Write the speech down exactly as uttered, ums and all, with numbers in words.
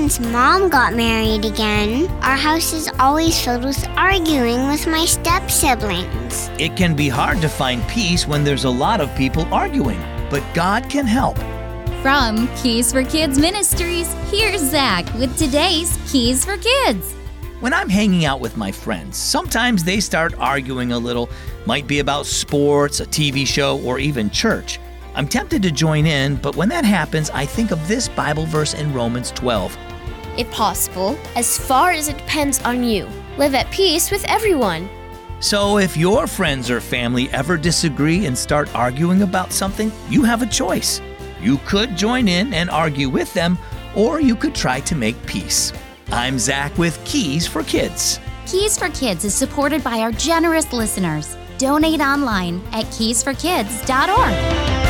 since Mom got married again, our house is always filled with arguing with my step-siblings. It can be hard to find peace when there's a lot of people arguing, but God can help. From Keys for Kids Ministries, here's Zach with today's Keys for Kids. When I'm hanging out with my friends, sometimes they start arguing a little. Might be about sports, a T V show, or even church. I'm tempted to join in, but when that happens, I think of this Bible verse in Romans twelve. If possible, as far as it depends on you, live at peace with everyone. So if your friends or family ever disagree and start arguing about something, you have a choice. You could join in and argue with them, or you could try to make peace. I'm Zach with Keys for Kids. Keys for Kids is supported by our generous listeners. Donate online at keys for kids dot org.